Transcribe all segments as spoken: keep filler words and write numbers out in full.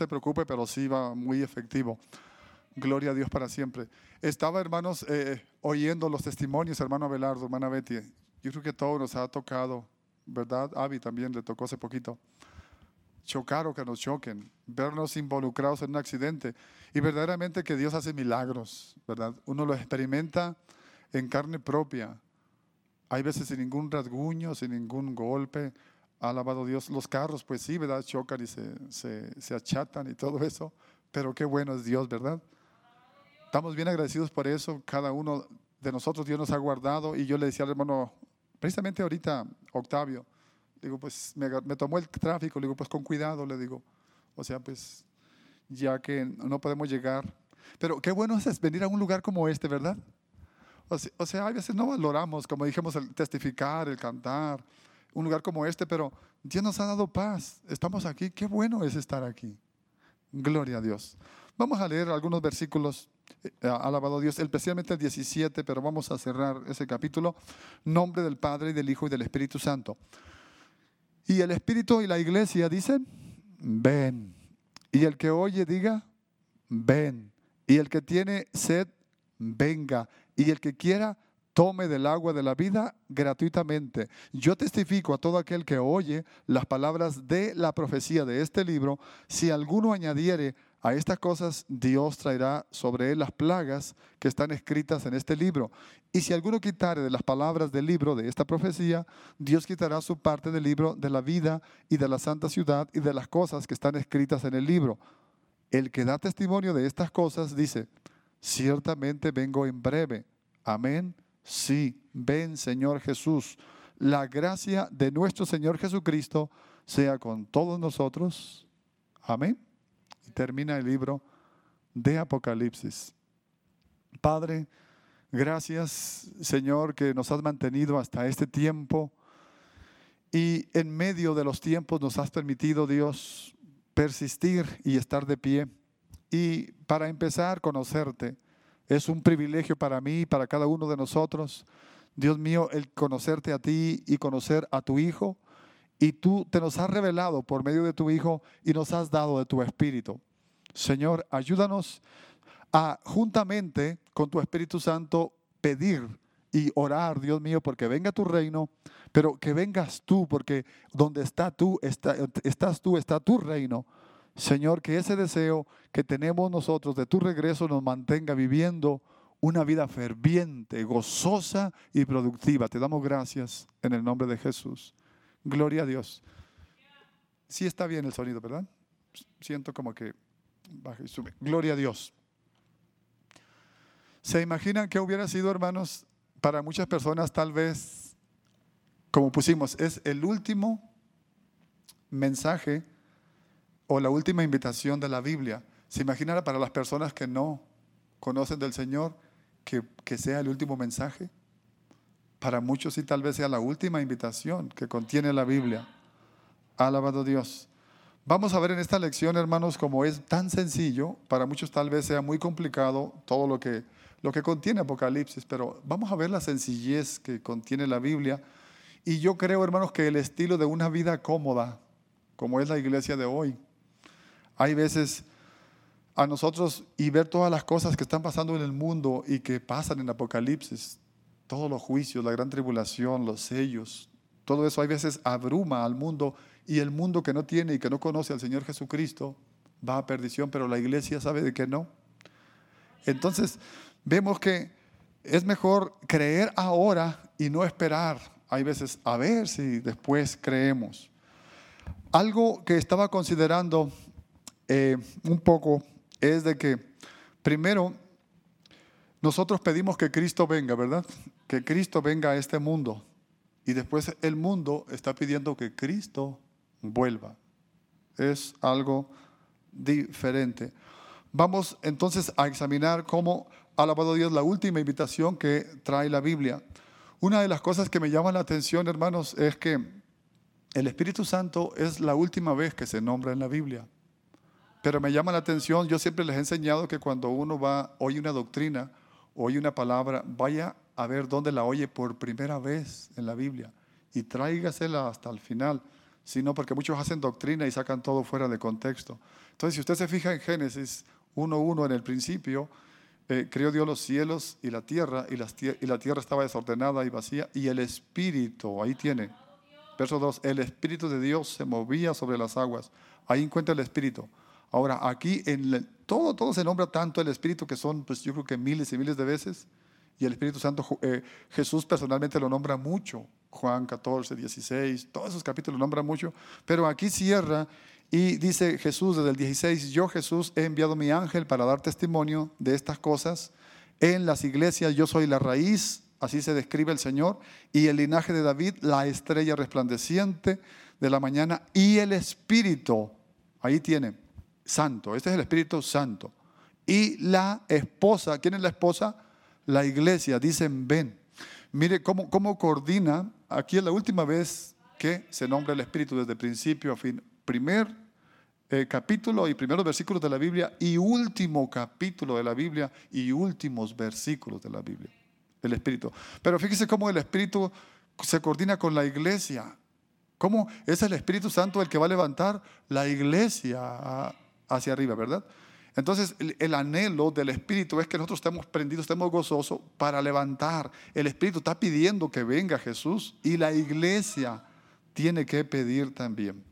se preocupe, pero sí va muy efectivo. Gloria a Dios para siempre. Estaba, hermanos, eh, oyendo los testimonios, hermano Abelardo, hermana Betty. Yo creo que todo nos ha tocado, ¿verdad? Abby también le tocó hace poquito. Chocar o que nos choquen, vernos involucrados en un accidente. Y verdaderamente que Dios hace milagros, ¿verdad? Uno lo experimenta en carne propia. Hay veces sin ningún rasguño, sin ningún golpe. Alabado Dios. Los carros, pues sí, ¿verdad? Chocan y se, se, se achatan y todo eso. Pero qué bueno es Dios, ¿verdad? Estamos bien agradecidos por eso. Cada uno de nosotros Dios nos ha guardado. Y yo le decía al hermano, precisamente ahorita, Octavio, digo, pues me, me tomó el tráfico, le digo, pues con cuidado, le digo. O sea, pues ya que no podemos llegar. Pero qué bueno es venir a un lugar como este, ¿verdad? O sea, o sea, a veces no valoramos, como dijimos, el testificar, el cantar, un lugar como este, pero Dios nos ha dado paz. Estamos aquí, qué bueno es estar aquí. Gloria a Dios. Vamos a leer algunos versículos, eh, alabado Dios, especialmente el diecisiete, pero vamos a cerrar ese capítulo. Nombre del Padre, y del Hijo, y del Espíritu Santo. Y el Espíritu y la iglesia dicen, ven. Y el que oye diga, ven. Y el que tiene sed, venga. Y el que quiera, tome del agua de la vida gratuitamente. Yo testifico a todo aquel que oye las palabras de la profecía de este libro, si alguno añadiere a estas cosas, Dios traerá sobre él las plagas que están escritas en este libro. Y si alguno quitare de las palabras del libro de esta profecía, Dios quitará su parte del libro de la vida y de la santa ciudad y de las cosas que están escritas en el libro. El que da testimonio de estas cosas dice, ciertamente vengo en breve. Amén. Sí, ven Señor Jesús. La gracia de nuestro Señor Jesucristo sea con todos nosotros. Amén. Y termina el libro de Apocalipsis. Padre, gracias Señor que nos has mantenido hasta este tiempo y en medio de los tiempos nos has permitido, Dios, persistir y estar de pie. Y para empezar, conocerte. Es un privilegio para mí y para cada uno de nosotros, Dios mío, el conocerte a ti y conocer a tu Hijo. Y tú te nos has revelado por medio de tu Hijo y nos has dado de tu Espíritu. Señor, ayúdanos a juntamente con tu Espíritu Santo pedir y orar, Dios mío, porque venga tu reino, pero que vengas tú, porque donde está tú, está, estás tú, está tu reino. Señor, que ese deseo que tenemos nosotros de tu regreso nos mantenga viviendo una vida ferviente, gozosa y productiva. Te damos gracias en el nombre de Jesús. Gloria a Dios. Sí está bien el sonido, ¿verdad? Siento como que baja y sube. Gloria a Dios. ¿Se imaginan qué hubiera sido, hermanos? Para muchas personas tal vez, como pusimos, es el último mensaje o la última invitación de la Biblia. ¿Se imaginara para las personas que no conocen del Señor que, que sea el último mensaje? Para muchos sí, tal vez sea la última invitación que contiene la Biblia. Alabado Dios. Vamos a ver en esta lección, hermanos, como es tan sencillo, para muchos tal vez sea muy complicado todo lo que, lo que contiene Apocalipsis, pero vamos a ver la sencillez que contiene la Biblia. Y yo creo, hermanos, que el estilo de una vida cómoda, como es la iglesia de hoy, hay veces a nosotros y ver todas las cosas que están pasando en el mundo y que pasan en Apocalipsis, todos los juicios, la gran tribulación, los sellos, todo eso hay veces abruma al mundo y el mundo que no tiene y que no conoce al Señor Jesucristo va a perdición, pero la iglesia sabe de que no. Entonces vemos que es mejor creer ahora y no esperar, hay veces a ver si después creemos. Algo que estaba considerando Eh, un poco es de que primero nosotros pedimos que Cristo venga, ¿verdad? Que Cristo venga a este mundo y después el mundo está pidiendo que Cristo vuelva. Es algo diferente. Vamos entonces a examinar cómo, alabado Dios, la última invitación que trae la Biblia. Una de las cosas que me llama la atención, hermanos, es que el Espíritu Santo es la última vez que se nombra en la Biblia. Pero me llama la atención, yo siempre les he enseñado que cuando uno va, oye una doctrina, oye una palabra, vaya a ver dónde la oye por primera vez en la Biblia y tráigasela hasta el final. sino porque muchos hacen doctrina y sacan todo fuera de contexto. Entonces, si usted se fija en Génesis uno uno, en el principio, eh, creó Dios los cielos y la tierra, y, las tie- y la tierra estaba desordenada y vacía, y el Espíritu, ahí tiene, verso dos, el Espíritu de Dios se movía sobre las aguas. Ahí encuentra el Espíritu. Ahora, aquí en el- todo, todo se nombra tanto el Espíritu, que son, pues yo creo que miles y miles de veces, y el Espíritu Santo, eh, Jesús personalmente lo nombra mucho. Juan catorce, dieciséis, todos esos capítulos lo nombran mucho, pero aquí cierra y dice Jesús desde el dieciséis, yo Jesús he enviado mi ángel para dar testimonio de estas cosas en las iglesias, yo soy la raíz, así se describe el Señor, y el linaje de David, la estrella resplandeciente de la mañana, y el Espíritu, ahí tiene, Santo, este es el Espíritu Santo, y la esposa, ¿quién es la esposa? La iglesia, dicen ven. Mire cómo, cómo coordina, aquí es la última vez que se nombra el Espíritu desde principio a fin. Primer eh, capítulo y primeros versículos de la Biblia y último capítulo de la Biblia y últimos versículos de la Biblia. El Espíritu. Pero fíjese cómo el Espíritu se coordina con la iglesia. ¿Cómo es el Espíritu Santo el que va a levantar la iglesia hacia arriba, verdad? Entonces el, el anhelo del Espíritu es que nosotros estemos prendidos, estemos gozosos para levantar. El Espíritu está pidiendo que venga Jesús y la iglesia tiene que pedir también.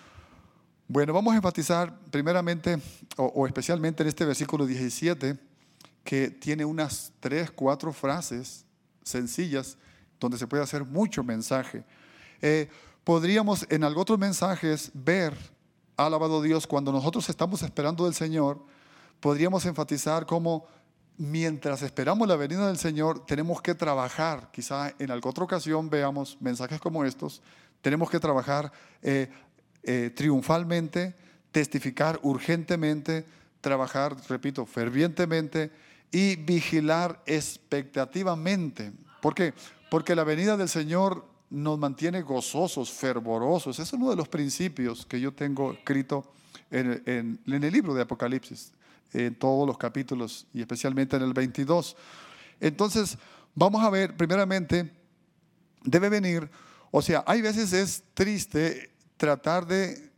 Bueno, vamos a enfatizar primeramente o, o especialmente en este versículo diecisiete, que tiene unas tres, cuatro frases sencillas donde se puede hacer mucho mensaje. Eh, podríamos en algunos otros mensajes ver, alabado Dios, cuando nosotros estamos esperando del Señor, podríamos enfatizar cómo mientras esperamos la venida del Señor tenemos que trabajar. Quizá en alguna otra ocasión veamos mensajes como estos. Tenemos que trabajar eh, eh, triunfalmente, testificar urgentemente, trabajar, repito, fervientemente y vigilar expectativamente. ¿Por qué? Porque la venida del Señor nos mantiene gozosos, fervorosos. Es uno de los principios que yo tengo escrito en, en, en el libro de Apocalipsis, en todos los capítulos y especialmente en el veintidós. Entonces, vamos a ver, primeramente, debe venir, o sea, hay veces es triste tratar de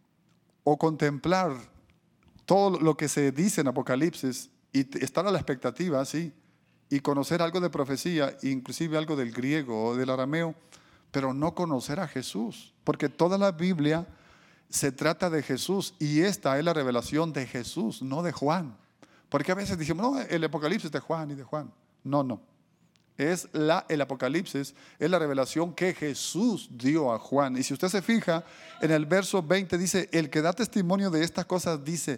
o contemplar todo lo que se dice en Apocalipsis y estar a la expectativa, sí, y conocer algo de profecía, inclusive algo del griego o del arameo, pero no conocer a Jesús, porque toda la Biblia se trata de Jesús y esta es la revelación de Jesús, no de Juan. Porque a veces decimos, no, el Apocalipsis es de Juan y de Juan. No, no. Es la, el Apocalipsis es la revelación que Jesús dio a Juan. Y si usted se fija, en el verso veinte dice, el que da testimonio de estas cosas dice,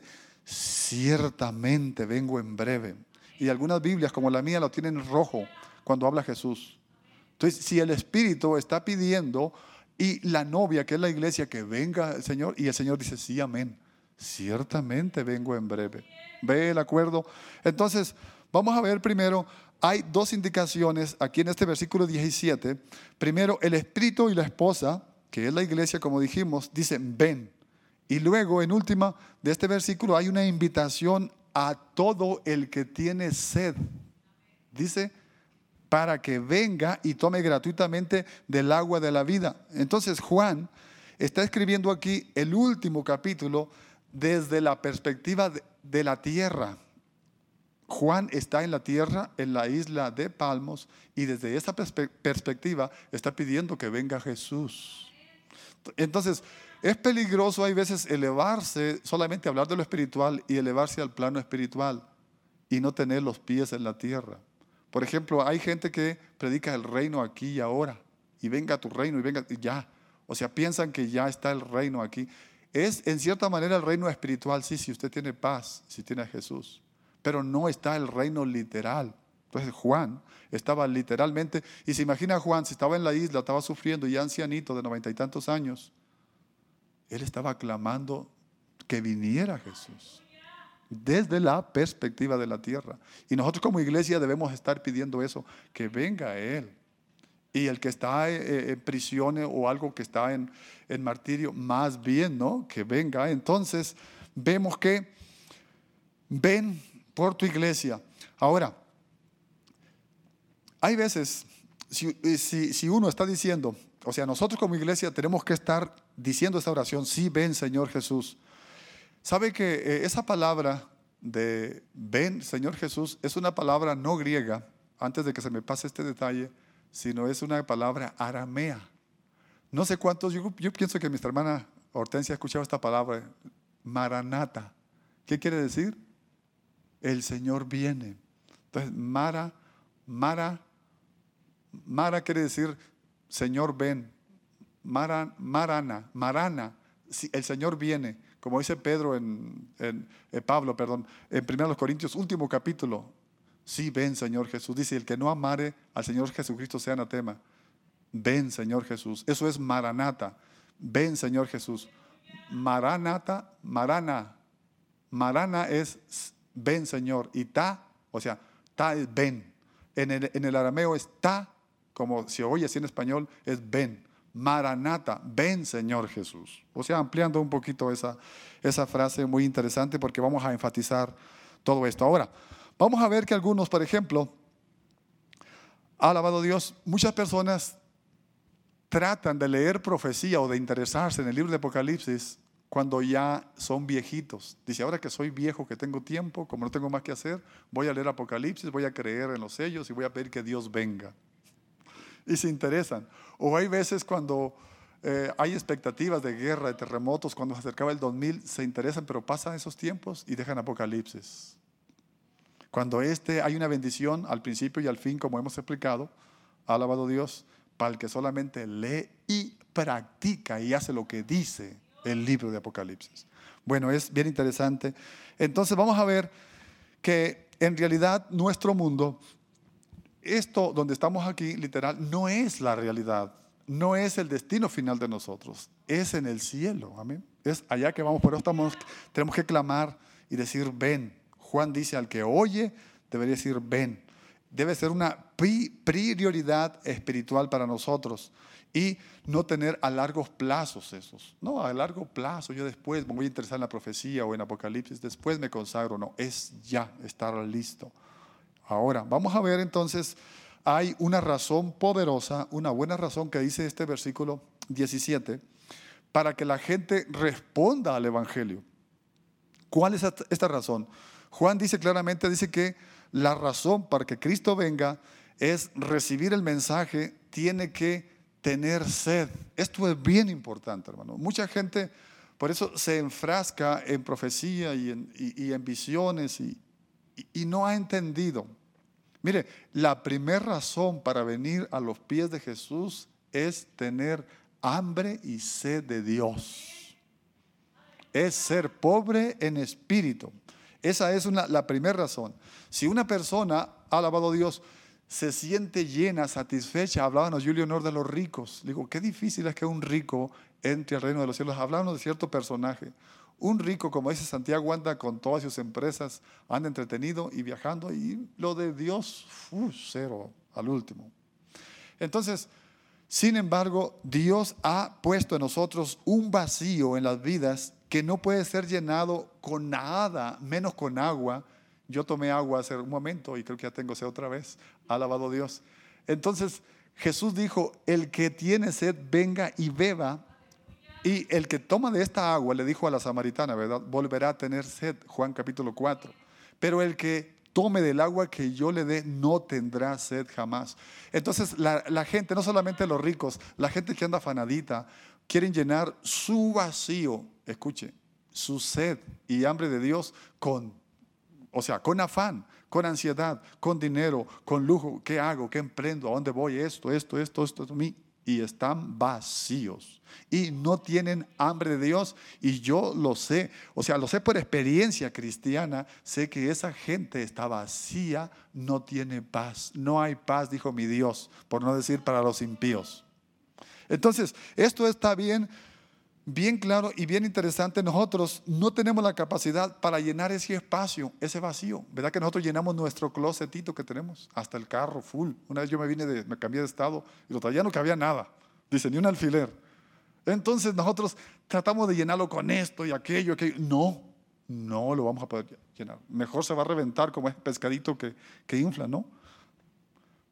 ciertamente vengo en breve. Y algunas Biblias, como la mía, lo tienen en rojo cuando habla Jesús. Entonces, si el Espíritu está pidiendo y la novia, que es la iglesia, que venga el Señor, y el Señor dice, sí, amén, ciertamente vengo en breve. ¿Ve el acuerdo? Entonces, vamos a ver primero, hay dos indicaciones aquí en este versículo diecisiete. Primero, el Espíritu y la esposa, que es la iglesia, como dijimos, dicen, ven. Y luego, en última de este versículo, hay una invitación a todo el que tiene sed. Dice, para que venga y tome gratuitamente del agua de la vida. Entonces Juan está escribiendo aquí el último capítulo desde la perspectiva de, de la tierra. Juan está en la tierra, en la isla de Palmos, y desde esa perspe- perspectiva está pidiendo que venga Jesús. Entonces, es peligroso hay veces elevarse, solamente hablar de lo espiritual y elevarse al plano espiritual y no tener los pies en la tierra. Por ejemplo, hay gente que predica el reino aquí y ahora, y venga tu reino y venga y ya. O sea, piensan que ya está el reino aquí. Es en cierta manera el reino espiritual, sí, si usted tiene paz, si tiene a Jesús. Pero no está el reino literal. Entonces Juan estaba literalmente, y se imagina a Juan, si estaba en la isla, estaba sufriendo, ya ancianito de noventa y tantos años, él estaba clamando que viniera Jesús. Desde la perspectiva de la tierra. Y nosotros como iglesia debemos estar pidiendo eso, que venga Él. Y el que está en prisión o algo que está en, en martirio, más bien, ¿no? Que venga. Entonces, vemos que ven por tu iglesia. Ahora, hay veces, si, si, si uno está diciendo, O sea, nosotros como iglesia tenemos que estar diciendo esta oración, sí, ven Señor Jesús. ¿Sabe que eh, esa palabra de ven Señor Jesús es una palabra no griega, antes de que se me pase este detalle, sino es una palabra aramea? No sé cuántos, yo, yo pienso que nuestra hermana Hortensia ha escuchado esta palabra, Maranata. ¿Qué quiere decir? El Señor viene. Entonces, Mara, Mara, Mara quiere decir Señor ven. Mara, Marana, Marana, el Señor viene. Como dice Pedro en, en, en Pablo, perdón, en primero Corintios, último capítulo. Sí, ven Señor Jesús. Dice, el que no amare al Señor Jesucristo sea anatema. Ven Señor Jesús. Eso es Maranata. Ven Señor Jesús. Maranata, Marana. Marana es ven Señor. Y ta, o sea, ta es ven. En el, en el arameo es ta, como se oye así en español, es ven. Maranata, ven Señor Jesús. O sea, ampliando un poquito esa, esa frase muy interesante porque vamos a enfatizar todo esto. Ahora, vamos a ver que algunos, por ejemplo, alabado Dios, muchas personas tratan de leer profecía o de interesarse en el libro de Apocalipsis cuando ya son viejitos. Dice, ahora que soy viejo, que tengo tiempo, como no tengo más que hacer, voy a leer Apocalipsis, voy a creer en los sellos y voy a pedir que Dios venga. Y se interesan. O hay veces cuando eh, hay expectativas de guerra, de terremotos, cuando se acercaba el dos mil, se interesan, pero pasan esos tiempos y dejan Apocalipsis. Cuando este hay una bendición al principio y al fin, como hemos explicado, alabado Dios, para el que solamente lee y practica y hace lo que dice el libro de Apocalipsis. Bueno, es bien interesante. Entonces vamos a ver que en realidad nuestro mundo, esto donde estamos aquí, literal, no es la realidad, no es el destino final de nosotros, es en el cielo, amén. Es allá que vamos, por eso estamos, tenemos que clamar y decir ven. Juan dice, al que oye, debería decir ven. Debe ser una prioridad espiritual para nosotros y no tener a largos plazos esos. No, a largo plazo, yo después me voy a interesar en la profecía o en Apocalipsis, después me consagro. No, es ya estar listo. Ahora, vamos a ver entonces, hay una razón poderosa, una buena razón que dice este versículo diecisiete, para que la gente responda al Evangelio. ¿Cuál es esta razón? Juan dice claramente, dice que la razón para que Cristo venga es recibir el mensaje, tiene que tener sed. Esto es bien importante, hermano. Mucha gente por eso se enfrasca en profecía y en, y, y en visiones y, y, y no ha entendido. Mire, la primera razón para venir a los pies de Jesús es tener hambre y sed de Dios. Es ser pobre en espíritu. Esa es una, la primera razón. Si una persona, alabado Dios, se siente llena, satisfecha, hablábamos Julio Honor de los ricos. Digo, qué difícil es que un rico entre al reino de los cielos. Hablábamos de cierto personaje. Un rico, como dice Santiago, anda con todas sus empresas, anda entretenido y viajando, y lo de Dios, uh, cero al último. Entonces, sin embargo, Dios ha puesto en nosotros un vacío en las vidas que no puede ser llenado con nada, menos con agua. Yo tomé agua hace un momento y creo que ya tengo sed otra vez. Alabado Dios. Entonces Jesús dijo, el que tiene sed venga y beba. Y el que toma de esta agua, le dijo a la samaritana, ¿verdad? Volverá a tener sed, Juan capítulo cuatro. Pero el que tome del agua que yo le dé no tendrá sed jamás. Entonces la, la gente, no solamente los ricos, la gente que anda afanadita, quieren llenar su vacío, escuche, su sed y hambre de Dios con, o sea, con afán, con ansiedad, con dinero, con lujo. ¿Qué hago? ¿Qué emprendo? ¿A dónde voy? Esto, esto, esto, esto, esto, mí. Y están vacíos y no tienen hambre de Dios. Y yo lo sé, o sea, lo sé por experiencia cristiana. Sé que esa gente está vacía, no tiene paz. No hay paz, dijo mi Dios, por no decir para los impíos. Entonces, esto está bien, bien claro y bien interesante. Nosotros no tenemos la capacidad para llenar ese espacio, ese vacío. ¿Verdad que nosotros llenamos nuestro closetito que tenemos? Hasta el carro full. Una vez yo me vine, de, me cambié de estado y lo traía, no cabía nada. Dice, ni un alfiler. Entonces nosotros tratamos de llenarlo con esto y aquello, aquello. No, no lo vamos a poder llenar. Mejor se va a reventar como ese pescadito que, que infla, ¿no?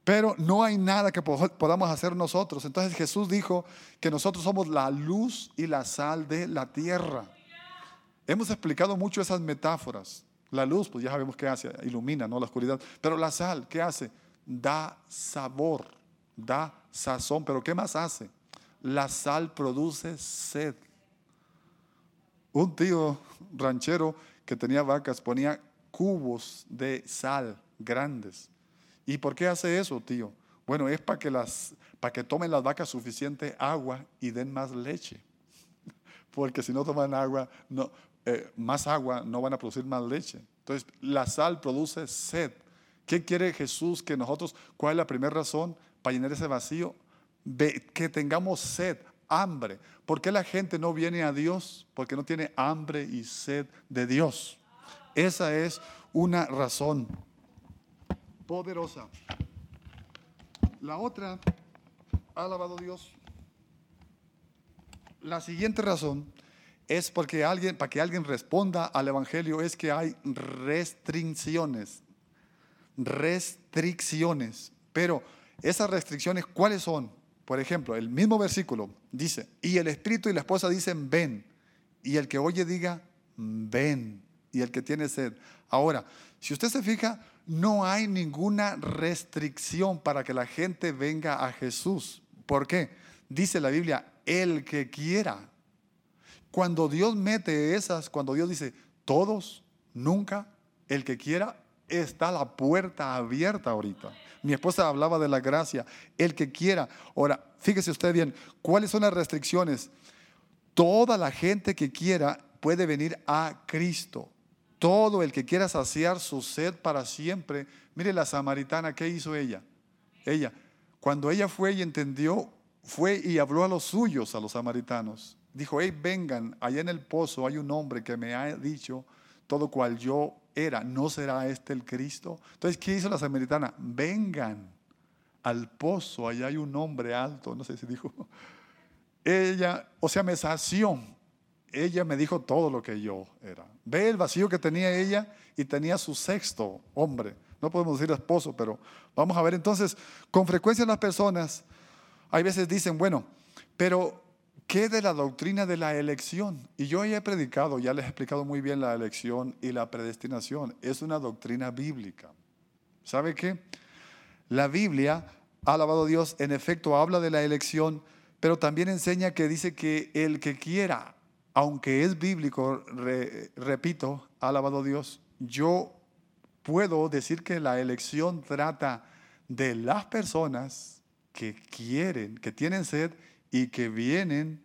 Pero no hay nada que po- podamos hacer nosotros. Entonces Jesús dijo que nosotros somos la luz y la sal de la tierra. Hemos explicado mucho esas metáforas. La luz, pues ya sabemos qué hace, ilumina, ¿no? La oscuridad. Pero la sal, ¿qué hace? Da sabor, da sazón. ¿Pero qué más hace? La sal produce sed. Un tío ranchero que tenía vacas ponía cubos de sal grandes. ¿Y por qué hace eso, tío? Bueno, es para que, las, para que tomen las vacas suficiente agua y den más leche. Porque si no toman agua, no, eh, más agua, no van a producir más leche. Entonces, la sal produce sed. ¿Qué quiere Jesús que nosotros, cuál es la primera razón para llenar ese vacío? Ve, que tengamos sed, hambre. ¿Por qué la gente no viene a Dios? Porque no tiene hambre y sed de Dios. Esa es una razón poderosa. La otra, ha alabado Dios. La siguiente razón es porque alguien, para que alguien responda al evangelio, es que hay restricciones. Restricciones. Pero esas restricciones, ¿cuáles son? Por ejemplo, el mismo versículo dice, y el espíritu y la esposa dicen, ven. Y el que oye diga, ven. Y el que tiene sed. Ahora, si usted se fija, no hay ninguna restricción para que la gente venga a Jesús. ¿Por qué? Dice la Biblia, el que quiera. Cuando Dios mete esas, cuando Dios dice, todos, nunca, el que quiera, está la puerta abierta ahorita. Mi esposa hablaba de la gracia, el que quiera. Ahora, fíjese usted bien, ¿cuáles son las restricciones? Toda la gente que quiera puede venir a Cristo. Todo el que quiera saciar su sed para siempre. Mire la samaritana, ¿qué hizo ella? Ella, cuando ella fue y entendió, fue y habló a los suyos, a los samaritanos. Dijo, hey, vengan, allá en el pozo hay un hombre que me ha dicho todo cual yo era. ¿No será este el Cristo? Entonces, ¿qué hizo la samaritana? Vengan al pozo, allá hay un hombre alto, no sé si dijo. Ella, o sea, me sació. Ella me dijo todo lo que yo era. Ve el vacío que tenía ella y tenía su sexto hombre. No podemos decir esposo, pero vamos a ver. Entonces, con frecuencia las personas, hay veces dicen, bueno, pero ¿qué de la doctrina de la elección? Y yo ya he predicado, ya les he explicado muy bien la elección y la predestinación. Es una doctrina bíblica. ¿Sabe qué? La Biblia, alabado Dios, en efecto habla de la elección, pero también enseña que dice que el que quiera, aunque es bíblico, re, repito, alabado Dios, yo puedo decir que la elección trata de las personas que quieren, que tienen sed y que vienen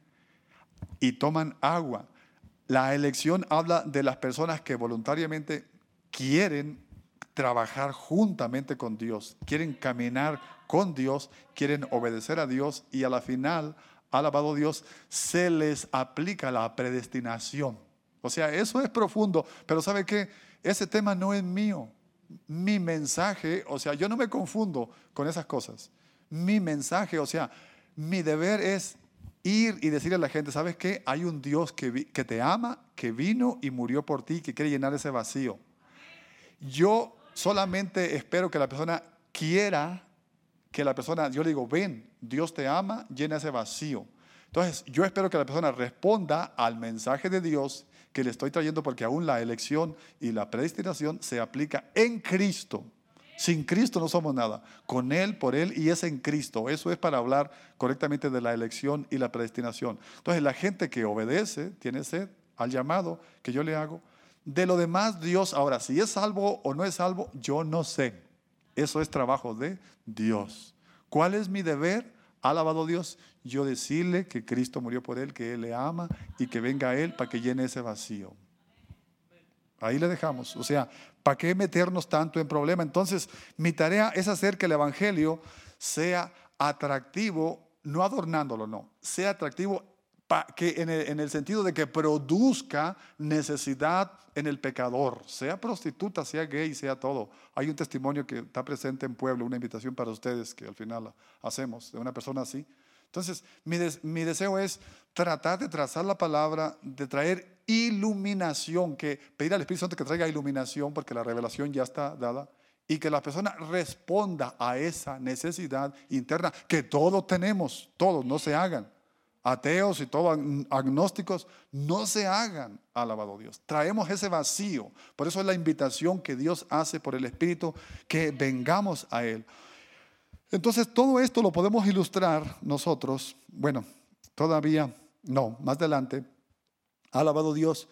y toman agua. La elección habla de las personas que voluntariamente quieren trabajar juntamente con Dios, quieren caminar con Dios, quieren obedecer a Dios y a la final, alabado Dios, se les aplica la predestinación. O sea, eso es profundo, pero ¿sabe qué? Ese tema no es mío. Mi mensaje, o sea, yo no me confundo con esas cosas. Mi mensaje, o sea, mi deber es ir y decirle a la gente, ¿sabes qué? Hay un Dios que, vi, que te ama, que vino y murió por ti, que quiere llenar ese vacío. Yo solamente espero que la persona quiera, que la persona, yo le digo, ven, Dios te ama, llena ese vacío. Entonces, yo espero que la persona responda al mensaje de Dios que le estoy trayendo, porque aún la elección y la predestinación se aplica en Cristo. Sin Cristo no somos nada. Con Él, por Él y es en Cristo. Eso es para hablar correctamente de la elección y la predestinación. Entonces, la gente que obedece, tiene sed al llamado que yo le hago. De lo demás, Dios, ahora, si es salvo o no es salvo, yo no sé. Eso es trabajo de Dios. ¿Cuál es mi deber? Alabado Dios, yo decirle que Cristo murió por él, que Él le ama y que venga a Él para que llene ese vacío. Ahí le dejamos. O sea, ¿para qué meternos tanto en problema? Entonces, mi tarea es hacer que el evangelio sea atractivo, no adornándolo, no, sea atractivo pa, que en, el, en el sentido de que produzca necesidad en el pecador, sea prostituta, sea gay, sea todo. Hay un testimonio que está presente en Puebla, una invitación para ustedes que al final hacemos de una persona así. Entonces, mi, des, mi deseo es tratar de trazar la palabra, de traer iluminación, que pedir al Espíritu Santo que traiga iluminación, porque la revelación ya está dada, y que la persona responda a esa necesidad interna que todos tenemos, todos, no se hagan. Ateos y todos agnósticos, no se hagan, alabado Dios. Traemos ese vacío. Por eso es la invitación que Dios hace por el Espíritu, que vengamos a Él. Entonces todo esto lo podemos ilustrar nosotros, bueno, todavía no, más adelante, alabado Dios,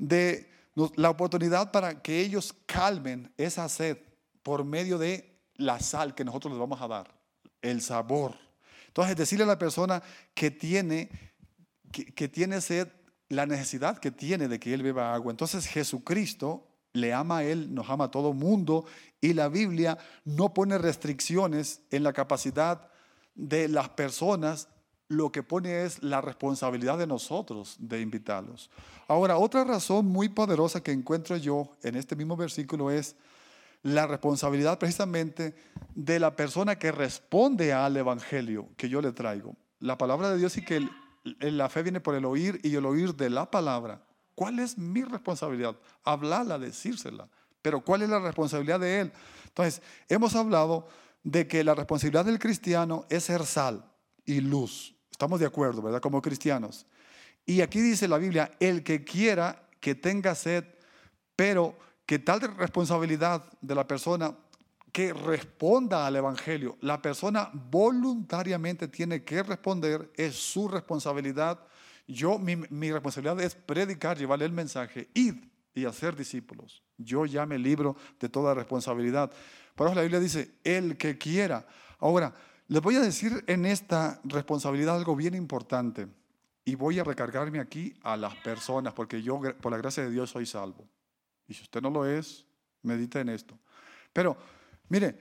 de la oportunidad para que ellos calmen esa sed por medio de la sal que nosotros les vamos a dar, el sabor. Entonces decirle a la persona que tiene, que, que tiene sed, la necesidad que tiene de que él beba agua. Entonces Jesucristo le ama a él, nos ama a todo mundo, y la Biblia no pone restricciones en la capacidad de las personas, lo que pone es la responsabilidad de nosotros de invitarlos. Ahora, otra razón muy poderosa que encuentro yo en este mismo versículo es la responsabilidad precisamente de la persona que responde al evangelio que yo le traigo. La palabra de Dios y que el, la fe viene por el oír y el oír de la palabra. ¿Cuál es mi responsabilidad? Hablarla, decírsela. Pero ¿cuál es la responsabilidad de él? Entonces, hemos hablado de que la responsabilidad del cristiano es ser sal y luz. Estamos de acuerdo, ¿verdad? Como cristianos. Y aquí dice la Biblia, el que quiera que tenga sed, pero que tal responsabilidad de la persona que responda al evangelio, la persona voluntariamente tiene que responder, es su responsabilidad. Yo, mi, mi responsabilidad es predicar, llevarle el mensaje, ir y hacer discípulos. Yo ya me libro de toda responsabilidad. Por eso la Biblia dice, el que quiera. Ahora, les voy a decir en esta responsabilidad algo bien importante y voy a recargarme aquí a las personas porque yo, por la gracia de Dios, soy salvo. Y si usted no lo es, medite en esto. Pero, mire,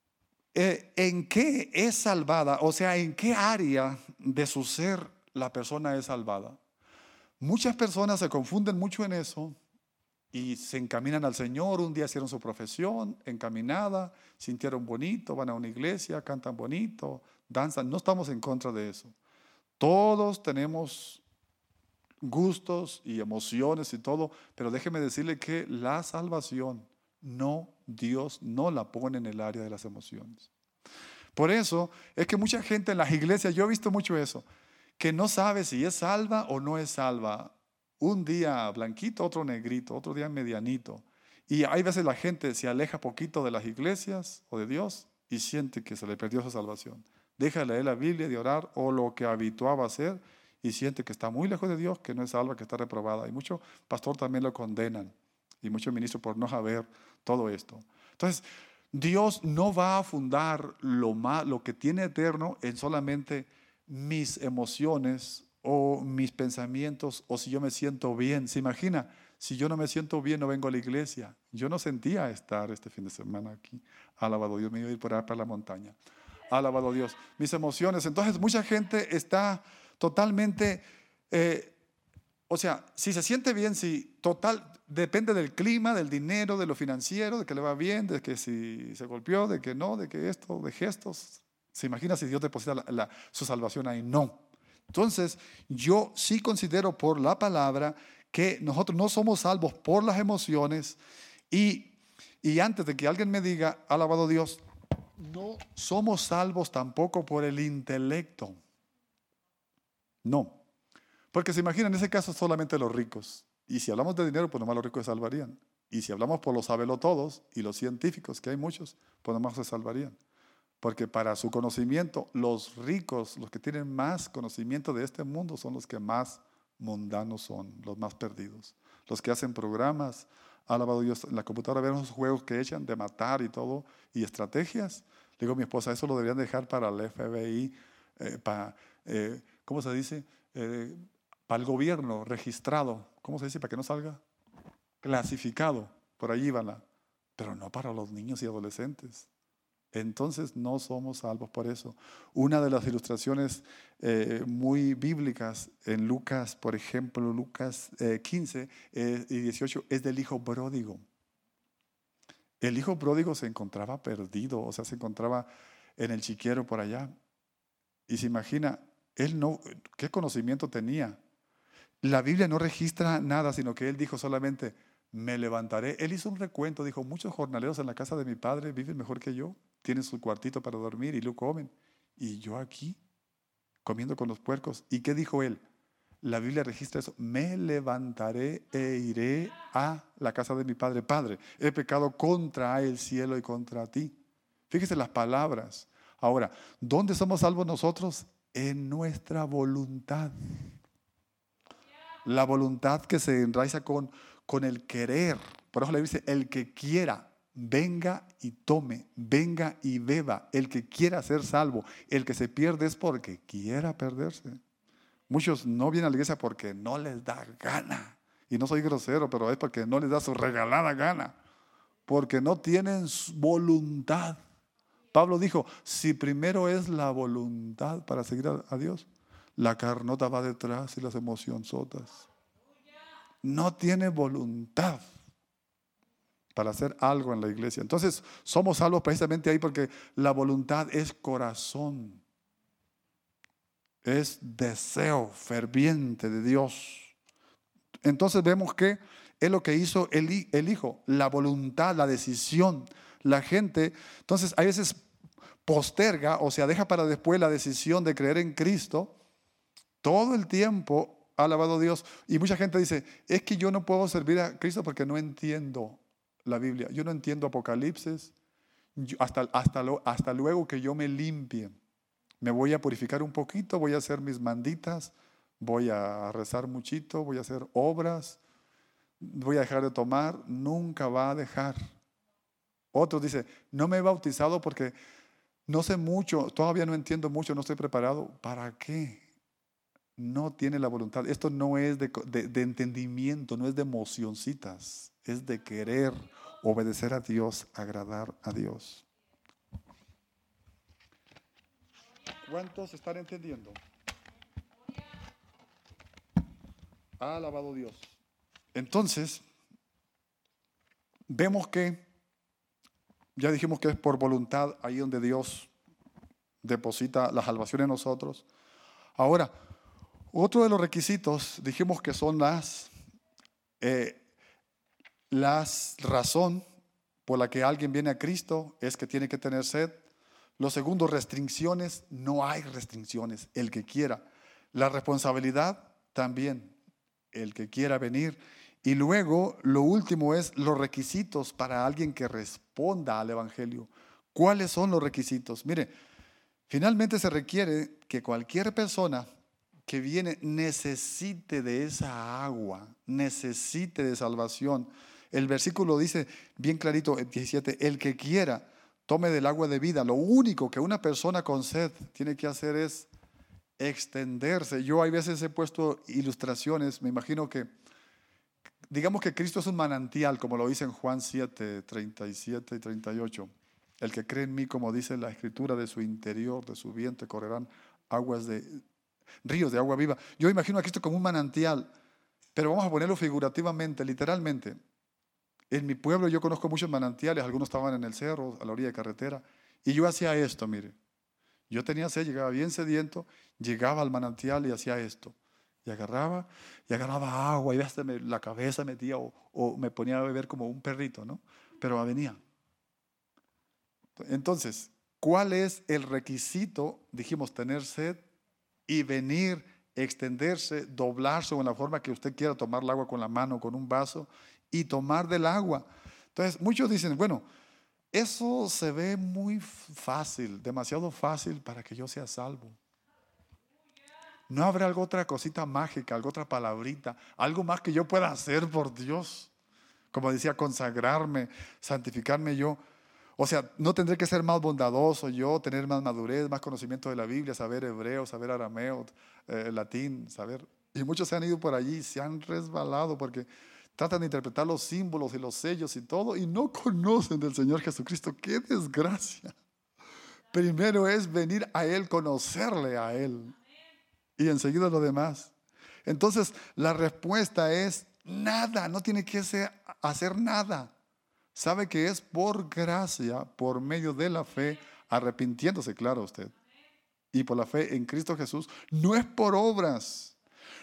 eh, ¿en qué es salvada? O sea, ¿en qué área de su ser la persona es salvada? Muchas personas se confunden mucho en eso y se encaminan al Señor. Un día hicieron su profesión, encaminada, sintieron bonito, van a una iglesia, cantan bonito, danzan. No estamos en contra de eso. Todos tenemos gustos y emociones y todo, pero déjeme decirle que la salvación, no, Dios no la pone en el área de las emociones. Por eso es que mucha gente en las iglesias, yo he visto mucho eso, que no sabe si es salva o no es salva. Un día blanquito, otro negrito, otro día medianito. Y hay veces la gente se aleja poquito de las iglesias o de Dios y siente que se le perdió su salvación. Deja de leer la Biblia, de orar o lo que habituaba a hacer y siente que está muy lejos de Dios, que no es salva, que está reprobada. Y muchos pastores también lo condenan y muchos ministros por no saber todo esto. Entonces, Dios no va a fundar lo, más, lo que tiene eterno en solamente mis emociones o mis pensamientos o si yo me siento bien. ¿Se imagina? Si yo no me siento bien, no vengo a la iglesia. Yo no sentía estar este fin de semana aquí. Alabado Dios, me iba a ir por ahí para la montaña. Alabado Dios. Mis emociones. Entonces, mucha gente está totalmente, eh, o sea, si se siente bien, si total, depende del clima, del dinero, de lo financiero, de que le va bien, de que si se golpeó, de que no, de que esto, de gestos. ¿Se imagina si Dios deposita la, la, su salvación ahí? No. Entonces, yo sí considero por la palabra que nosotros no somos salvos por las emociones y, y antes de que alguien me diga, alabado Dios, no somos salvos tampoco por el intelecto. No, porque se imagina en ese caso solamente los ricos. Y si hablamos de dinero, pues nomás los ricos se salvarían. Y si hablamos por los sabelotodos y los científicos, que hay muchos, pues nomás se salvarían. Porque para su conocimiento, los ricos, los que tienen más conocimiento de este mundo, son los que más mundanos son, los más perdidos. Los que hacen programas, alabado Dios, en la computadora ven esos juegos que echan de matar y todo, y estrategias. Le digo a mi esposa, eso lo deberían dejar para el F B I, eh, para... Eh, ¿Cómo se dice? Eh, para el gobierno, registrado. ¿Cómo se dice? Para que no salga. Clasificado. Por allí van la. Pero no para los niños y adolescentes. Entonces no somos salvos por eso. Una de las ilustraciones eh, muy bíblicas en Lucas, por ejemplo, Lucas eh, quince eh, y dieciocho, es del hijo pródigo. El hijo pródigo se encontraba perdido, o sea, se encontraba en el chiquero por allá. Y se imagina, él no, ¿qué conocimiento tenía? La Biblia no registra nada, sino que él dijo solamente, me levantaré. Él hizo un recuento, dijo, muchos jornaleros en la casa de mi padre viven mejor que yo, tienen su cuartito para dormir y lo comen. Y yo aquí, comiendo con los puercos. ¿Y qué dijo él? La Biblia registra eso. Me levantaré e iré a la casa de mi padre. Padre, he pecado contra el cielo y contra ti. Fíjese las palabras. Ahora, ¿dónde somos salvos nosotros? En nuestra voluntad. La voluntad que se enraiza con, con el querer. Por eso le dice, el que quiera, venga y tome, venga y beba. El que quiera ser salvo, el que se pierde es porque quiera perderse. Muchos no vienen a la iglesia porque no les da gana. Y no soy grosero, pero es porque no les da su regalada gana. Porque no tienen voluntad. Pablo dijo, si primero es la voluntad para seguir a, a Dios, la carnota va detrás y las emocionzotas. No tiene voluntad para hacer algo en la iglesia. Entonces, somos salvos precisamente ahí porque la voluntad es corazón. Es deseo ferviente de Dios. Entonces vemos que es lo que hizo el, el Hijo, la voluntad, la decisión. La gente, entonces a veces posterga o sea, deja para después la decisión de creer en Cristo. Todo el tiempo ha alabado a Dios. Y mucha gente dice, es que yo no puedo servir a Cristo porque no entiendo la Biblia. Yo no entiendo Apocalipsis. Yo, hasta, hasta, lo, hasta luego que yo me limpie. Me voy a purificar un poquito, voy a hacer mis manditas, voy a rezar muchito, voy a hacer obras, voy a dejar de tomar. Nunca va a dejar. Otros dicen, no me he bautizado porque no sé mucho, todavía no entiendo mucho, no estoy preparado. ¿Para qué? No tiene la voluntad. Esto no es de, de, de entendimiento, no es de emocioncitas, es de querer obedecer a Dios, agradar a Dios. ¿Cuántos están entendiendo? Ha alabado Dios. Entonces, vemos que, ya dijimos que es por voluntad ahí donde Dios deposita la salvación en nosotros. Ahora, otro de los requisitos, dijimos que son las, eh, las razón por la que alguien viene a Cristo, es que tiene que tener sed. Lo segundo, restricciones, no hay restricciones, el que quiera. La responsabilidad también, el que quiera venir. Y luego, lo último es los requisitos para alguien que responda al Evangelio. ¿Cuáles son los requisitos? Mire, finalmente se requiere que cualquier persona que viene necesite de esa agua, necesite de salvación. El versículo dice bien clarito, el diecisiete, el que quiera, tome del agua de vida. Lo único que una persona con sed tiene que hacer es extenderse. Yo hay veces he puesto ilustraciones, me imagino que, digamos que Cristo es un manantial, como lo dice en Juan siete, treinta y siete y treinta y ocho. El que cree en mí, como dice la Escritura, de su interior, de su vientre correrán aguas de, ríos de agua viva. Yo imagino a Cristo como un manantial, pero vamos a ponerlo figurativamente, literalmente. En mi pueblo yo conozco muchos manantiales, algunos estaban en el cerro, a la orilla de carretera, y yo hacía esto, mire. Yo tenía sed, llegaba bien sediento, llegaba al manantial y hacía esto. Y agarraba, y agarraba agua, y hasta me, la cabeza metía, o, o me ponía a beber como un perrito, ¿no? Pero venía. Entonces, ¿cuál es el requisito? Dijimos, tener sed y venir, extenderse, doblarse o en la forma que usted quiera, tomar el agua con la mano, con un vaso, y tomar del agua. Entonces, muchos dicen, bueno, eso se ve muy fácil, demasiado fácil para que yo sea salvo. ¿No habrá alguna otra cosita mágica, alguna otra palabrita, algo más que yo pueda hacer por Dios? Como decía, consagrarme, santificarme yo. O sea, no tendré que ser más bondadoso yo, tener más madurez, más conocimiento de la Biblia, saber hebreo, saber arameo, eh, latín, saber. Y muchos se han ido por allí, se han resbalado porque tratan de interpretar los símbolos y los sellos y todo y no conocen del Señor Jesucristo. ¡Qué desgracia! Primero es venir a Él, conocerle a Él y enseguida lo demás. Entonces la respuesta es nada, no tiene que ser, hacer nada. Sabe que es por gracia, por medio de la fe, arrepintiéndose, claro usted, y por la fe en Cristo Jesús. No es por obras.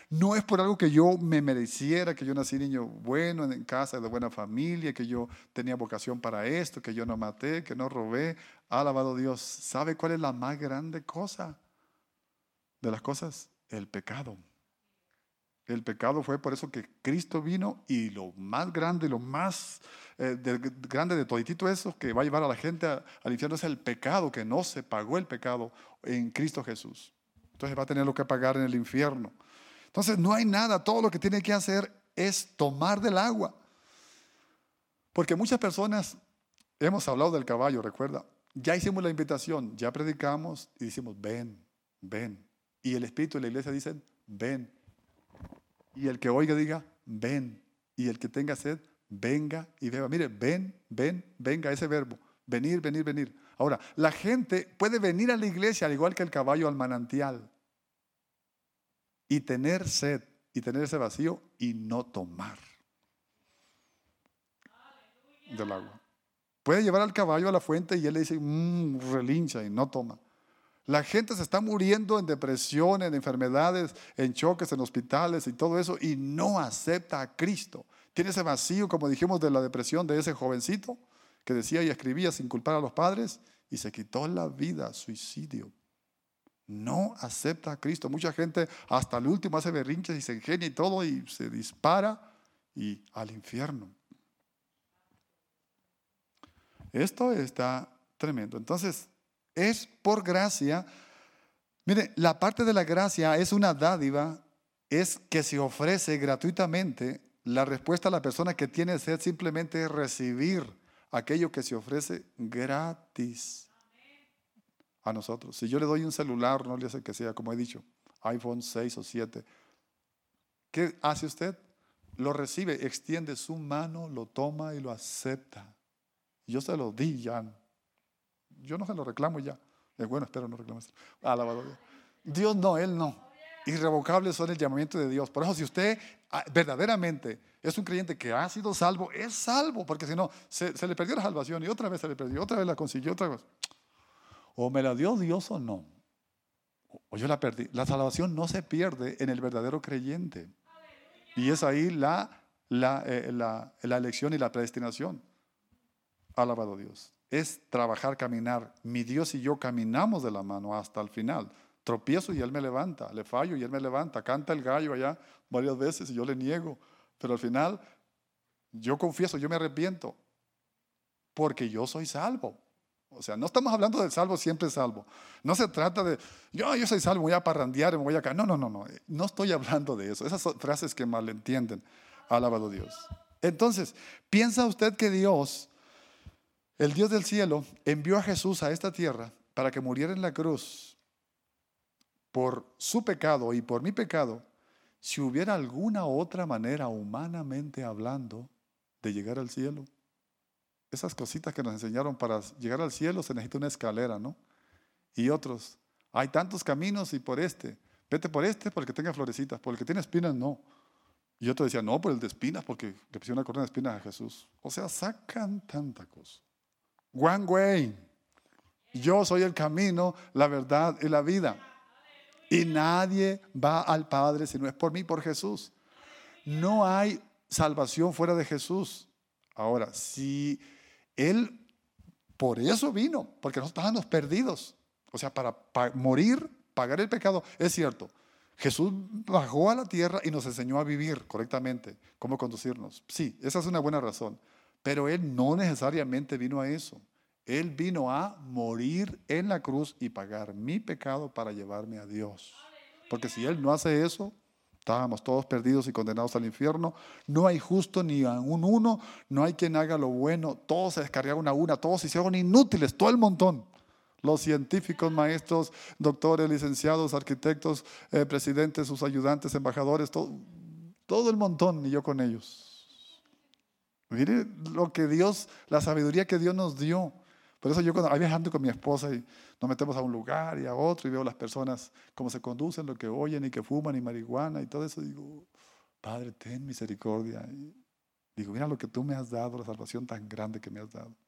No es por algo que yo me mereciera, que yo nací niño bueno, en casa de buena familia, que yo tenía vocación para esto, que yo no maté, que no robé. Alabado Dios. ¿Sabe cuál es la más grande cosa de las cosas? El pecado. El pecado fue por eso que Cristo vino, y lo más grande, lo más eh, de, grande de toditito eso que va a llevar a la gente a, al infierno es el pecado, que no se pagó el pecado en Cristo Jesús. Entonces va a tener lo que pagar en el infierno. Entonces no hay nada, todo lo que tiene que hacer es tomar del agua. Porque muchas personas, hemos hablado del caballo, recuerda, ya hicimos la invitación, ya predicamos y decimos, ven, ven. Y el Espíritu y la iglesia dicen, ven. Y el que oiga diga, ven. Y el que tenga sed, venga y beba. Mire, ven, ven, venga, ese verbo. Venir, venir, venir. Ahora, la gente puede venir a la iglesia al igual que el caballo al manantial y tener sed y tener ese vacío y no tomar del agua. Puede llevar al caballo a la fuente y él le dice, mmm, relincha, y no toma. La gente se está muriendo en depresión, en enfermedades, en choques, en hospitales y todo eso, y no acepta a Cristo. Tiene ese vacío, como dijimos, de la depresión de ese jovencito que decía y escribía sin culpar a los padres y se quitó la vida, suicidio. No acepta a Cristo. Mucha gente hasta el último hace berrinches y se ingenia y todo y se dispara y al infierno. Esto está tremendo. Entonces, es por gracia. Mire, la parte de la gracia es una dádiva, es que se ofrece gratuitamente. La respuesta a la persona que tiene sed simplemente es recibir aquello que se ofrece gratis a nosotros. Si yo le doy un celular, no le hace que sea, como he dicho, iPhone seis o siete, ¿qué hace usted? Lo recibe, extiende su mano, lo toma y lo acepta. Yo se lo di ya. Yo no se lo reclamo ya. Es bueno, espero no reclames. Alabado Dios. Dios no, Él no. Irrevocables son el llamamiento de Dios. Por eso, si usted verdaderamente es un creyente que ha sido salvo, es salvo, porque si no, se, se le perdió la salvación y otra vez se le perdió, otra vez la consiguió, otra vez. O me la dio Dios o no. O yo la perdí. La salvación no se pierde en el verdadero creyente. Y es ahí la, la, eh, la, la elección y la predestinación. Alabado Dios. Es trabajar, caminar. Mi Dios y yo caminamos de la mano hasta el final. Tropiezo y Él me levanta. Le fallo y Él me levanta. Canta el gallo allá varias veces y yo le niego. Pero al final yo confieso, yo me arrepiento. Porque yo soy salvo. O sea, no estamos hablando del salvo siempre salvo. No se trata de, yo, yo soy salvo, voy a parrandear, me voy acá. No, no, no, no. No estoy hablando de eso. Esas son frases que malentienden. Alabado Dios. Entonces, ¿piensa usted que Dios, el Dios del cielo, envió a Jesús a esta tierra para que muriera en la cruz por su pecado y por mi pecado, si hubiera alguna otra manera, humanamente hablando, de llegar al cielo? Esas cositas que nos enseñaron para llegar al cielo se necesita una escalera, ¿no? Y otros, hay tantos caminos y por este, vete por este porque tenga florecitas, por el que tiene espinas no. Y otro decía, no, por el de espinas porque le pusieron una corona de espinas a Jesús. O sea, sacan tanta cosa. One way. Yo soy el camino, la verdad y la vida. Y nadie va al Padre si no es por mí, por Jesús. No hay salvación fuera de Jesús. Ahora, si Él por eso vino, porque nosotros estábamos perdidos. O sea, para, para morir, pagar el pecado. Es cierto, Jesús bajó a la tierra y nos enseñó a vivir correctamente, cómo conducirnos. Sí, esa es una buena razón. Pero Él no necesariamente vino a eso. Él vino a morir en la cruz y pagar mi pecado para llevarme a Dios. Porque si Él no hace eso, estábamos todos perdidos y condenados al infierno. No hay justo ni un uno, no hay quien haga lo bueno. Todos se descargaron a una, todos se hicieron inútiles, todo el montón. Los científicos, maestros, doctores, licenciados, arquitectos, eh, presidentes, sus ayudantes, embajadores, todo, todo el montón, y yo con ellos. Mire lo que Dios, la sabiduría que Dios nos dio. Por eso yo cuando voy viajando con mi esposa y nos metemos a un lugar y a otro y veo las personas cómo se conducen, lo que oyen y que fuman y marihuana y todo eso, digo, Padre, ten misericordia. Y digo, mira lo que tú me has dado, la salvación tan grande que me has dado.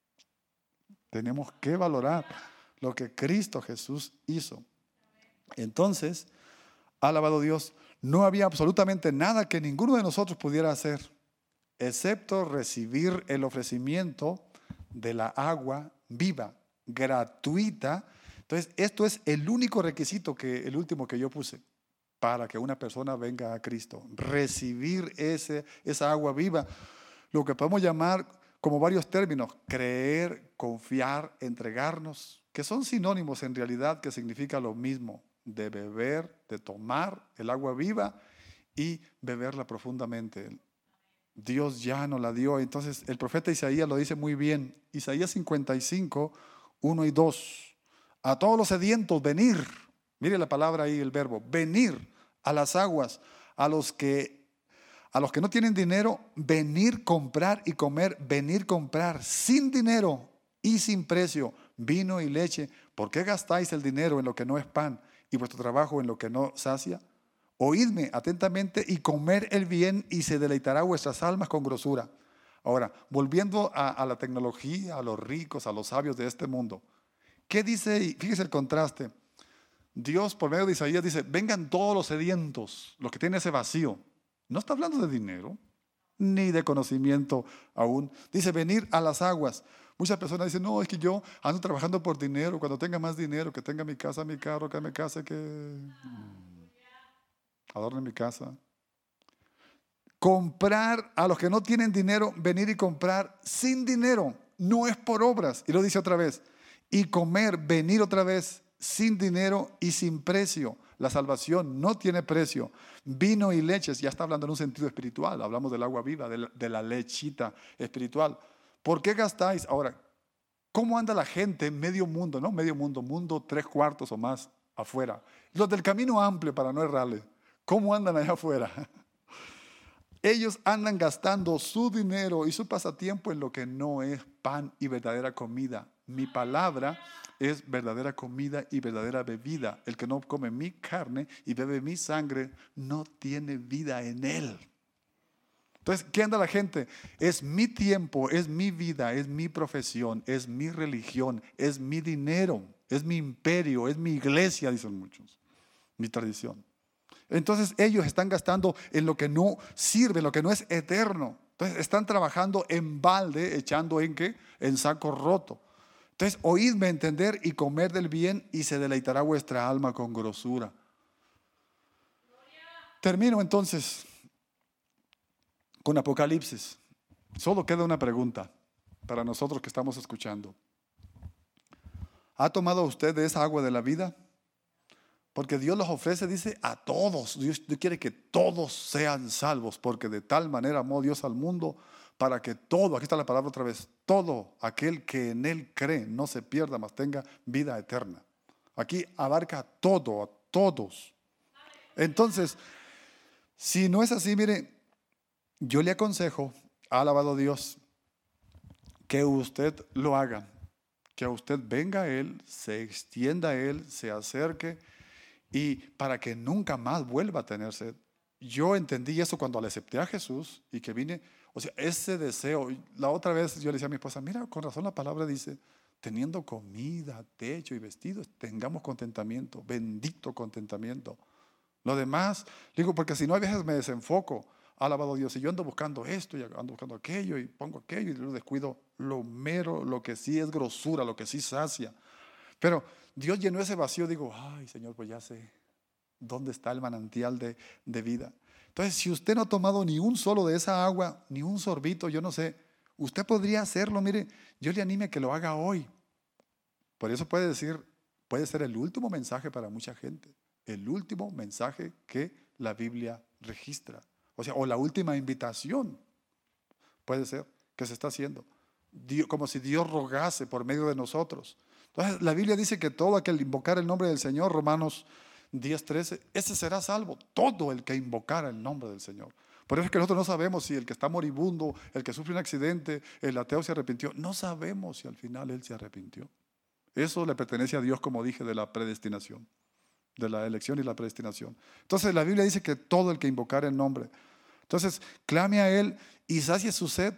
Tenemos que valorar lo que Cristo Jesús hizo. Entonces, Alabado Dios. No había absolutamente nada que ninguno de nosotros pudiera hacer, excepto recibir el ofrecimiento de la agua viva, gratuita. Entonces, esto es el único requisito, que el último que yo puse, para que una persona venga a Cristo. Recibir ese, esa agua viva, lo que podemos llamar como varios términos: creer, confiar, entregarnos, que son sinónimos en realidad, que significa lo mismo, de beber, de tomar el agua viva y beberla profundamente. Dios ya nos la dio. Entonces el profeta Isaías lo dice muy bien. Isaías cincuenta y cinco, uno y dos. A todos los sedientos, venir. Mire la palabra ahí, el verbo, venir a las aguas. A los que, a los que no tienen dinero, venir, comprar y comer. Venir, comprar sin dinero y sin precio vino y leche. ¿Por qué gastáis el dinero en lo que no es pan y vuestro trabajo en lo que no sacia? Oídme atentamente y comer el bien, y se deleitará vuestras almas con grosura. Ahora, volviendo a, a la tecnología, a los ricos, a los sabios de este mundo, ¿qué dice? Fíjese el contraste. Dios, por medio de Isaías, dice: vengan todos los sedientos, los que tienen ese vacío. No está hablando de dinero, ni de conocimiento aún. Dice: venir a las aguas. Muchas personas dicen: no, es que yo ando trabajando por dinero. Cuando tenga más dinero, que tenga mi casa, mi carro, que me case, que adorne mi casa. Comprar a los que no tienen dinero, venir y comprar sin dinero, no es por obras. Y lo dice otra vez. Y comer, venir otra vez, sin dinero y sin precio. La salvación no tiene precio. Vino y leches, ya está hablando en un sentido espiritual. Hablamos del agua viva, de la, de la lechita espiritual. ¿Por qué gastáis? Ahora, ¿cómo anda la gente en medio mundo? No medio mundo, mundo tres cuartos o más afuera. Los del camino amplio, para no errarle. ¿Cómo andan allá afuera? Ellos andan gastando su dinero y su pasatiempo en lo que no es pan y verdadera comida. Mi palabra es verdadera comida y verdadera bebida. El que no come mi carne y bebe mi sangre no tiene vida en él. Entonces, ¿qué anda la gente? Es mi tiempo, es mi vida, es mi profesión, es mi religión, es mi dinero, es mi imperio, es mi iglesia, dicen muchos, mi tradición. Entonces ellos están gastando en lo que no sirve, en lo que no es eterno. Entonces están trabajando en balde, echando en qué, en saco roto. Entonces, oídme entender y comer del bien, y se deleitará vuestra alma con grosura. Termino entonces con Apocalipsis. Solo queda una pregunta para nosotros que estamos escuchando. ¿Ha tomado usted de esa agua de la vida? Porque Dios los ofrece, dice, a todos. Dios quiere que todos sean salvos, porque de tal manera amó Dios al mundo, para que todo, aquí está la palabra otra vez, todo aquel que en Él cree no se pierda, mas tenga vida eterna. Aquí abarca a todo, a todos. Entonces, si no es así, mire, yo le aconsejo, ha alabado Dios, que usted lo haga, que usted venga a Él, se extienda a Él, se acerque, y para que nunca más vuelva a tener sed. Yo entendí eso cuando le acepté a Jesús y que vine, o sea, ese deseo. La otra vez yo le decía a mi esposa: mira, con razón la palabra dice, teniendo comida, techo y vestidos, tengamos contentamiento, bendito contentamiento. Lo demás, digo, porque si no, a veces me desenfoco. Alabado Dios, y yo ando buscando esto y ando buscando aquello y pongo aquello y lo descuido lo mero, lo que sí es grosura, lo que sí sacia. Pero Dios llenó ese vacío. Digo: ay, Señor, pues ya sé dónde está el manantial de, de vida. Entonces, si usted no ha tomado ni un solo de esa agua, ni un sorbito, yo no sé, usted podría hacerlo. Mire, yo le anime a que lo haga hoy. Por eso puede decir, puede ser el último mensaje para mucha gente, el último mensaje que la Biblia registra. O sea, o la última invitación puede ser que se está haciendo, Dios, como si Dios rogase por medio de nosotros. Entonces la Biblia dice que todo aquel que invocar el nombre del Señor, Romanos diez trece, ese será salvo, todo el que invocara el nombre del Señor. Por eso es que nosotros no sabemos si el que está moribundo, el que sufre un accidente, el ateo se arrepintió. No sabemos si al final él se arrepintió. Eso le pertenece a Dios, como dije, de la predestinación, de la elección y la predestinación. Entonces la Biblia dice que todo el que invocara el nombre. Entonces clame a Él y sacie su sed,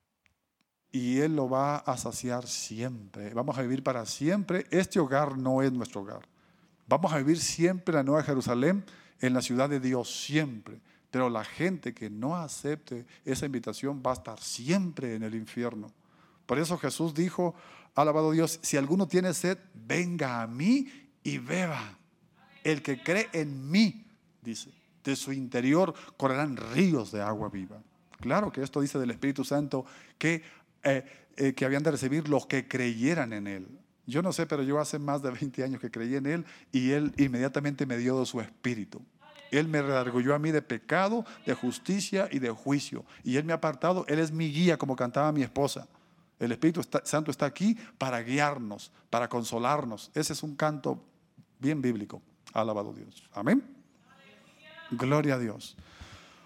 y Él lo va a saciar siempre. Vamos a vivir para siempre. Este hogar no es nuestro hogar. Vamos a vivir siempre en la Nueva Jerusalén, en la ciudad de Dios siempre. Pero la gente que no acepte esa invitación va a estar siempre en el infierno. Por eso Jesús dijo, alabado Dios, si alguno tiene sed, venga a mí y beba. El que cree en mí, dice, de su interior correrán ríos de agua viva. Claro que esto dice del Espíritu Santo que, eh, eh, que habían de recibir los que creyeran en Él. Yo no sé, pero yo hace más de veinte años que creí en Él y Él inmediatamente me dio de su Espíritu. Él me redarguyó a mí de pecado, de justicia y de juicio. Y Él me ha apartado, Él es mi guía, como cantaba mi esposa. El Espíritu está, Santo está aquí para guiarnos, para consolarnos. Ese es un canto bien bíblico. Alabado Dios. Amén. Gloria a Dios.